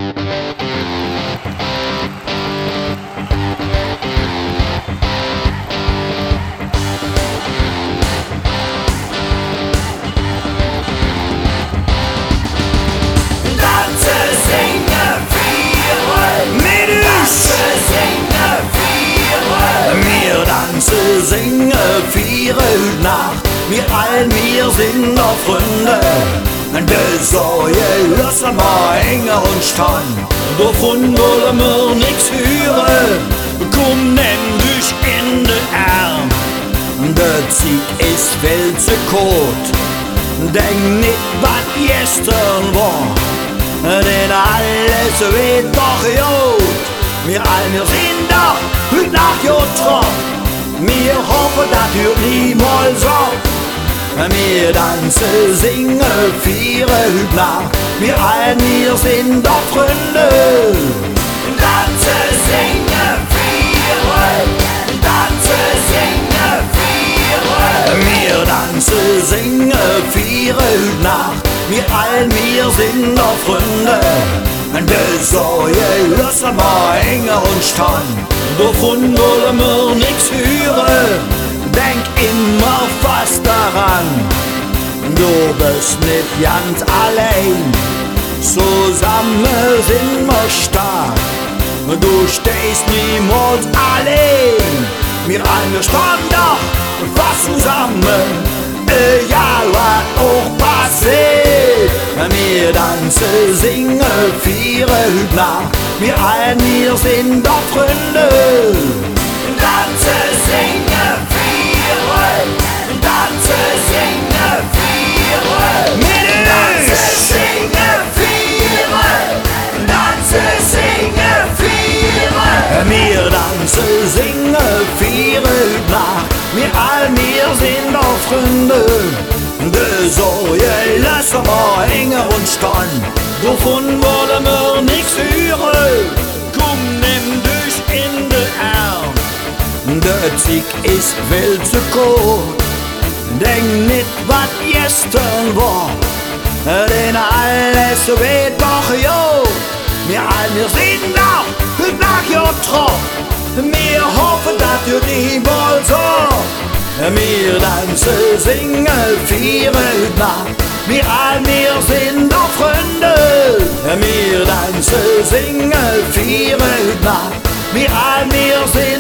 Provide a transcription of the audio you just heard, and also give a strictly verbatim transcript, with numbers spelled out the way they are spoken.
Danse, singe, fire ut nach. Wir all, wir sind noch Freunde. Det sa jeg løser meg enger und stand. Davon wollen wir nix hören. Komm, nimm dich in den Arm. Der Sieg ist viel zu kort. Denk nicht, was gestern war. Denn alles wird doch gut. Wir all, wir sind doch heute Nacht jo drauf. Wir hoffen, das hört niemals auf. Wir tanzen, singen, feiern heute Nacht. Wir all, wir sind doch Freunde. Tanzen, singen, feiern. Tanzen, singen, feiern. Wir tanzen, singen, feiern heute Nacht. Wir all, wir sind doch Freunde. Das soll ich lassen mal enger und stand. Davon wollen wir nix hören. Denk immer fast daran, du bist nicht ganz allein. Zusammen sind wir stark, du stehst niemals allein. Wir alle stehen doch fast zusammen, egal was auch passiert. Wir tanzen, singen, feiern heute Nacht. Wir all, wir sind doch Freunde. Tanzen, singen, feiern. Tanzen, singen, feiern. Tanzen, singen, feiern. Tanzen, singen, feiern. Wir tanzen, singen, feiern heute Nacht. Wir all, wir sind doch Freunde. Das soll ich lassen mal enger und stand. Davon wollen wir nix hören. Komm, nimm dich in den Arm. Der Sieg ist viel zu kurz. Denk nicht, was gestern war. Denn alles wird doch gut. Wir all, wir sind doch heute Nacht jo drauf. Wir hoffen, das hört niemals auf. Wir tanzen, singen, feiern heute Nacht. Wir all, wir sind doch Freunde. Wir tanzen, singen, feiern heute Nacht. Wir all, wir sind